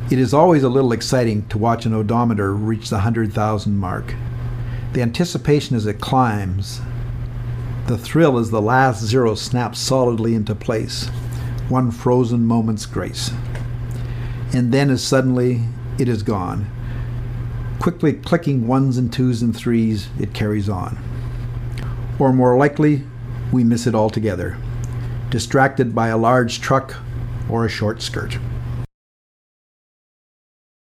It is always a little exciting to watch an odometer reach the 100,000 mark. The anticipation as it climbs, the thrill as the last zero snaps solidly into place, one frozen moment's grace. And then as suddenly it is gone. Quickly clicking ones and twos and threes, it carries on. Or more likely, we miss it altogether, distracted by a large truck or a short skirt.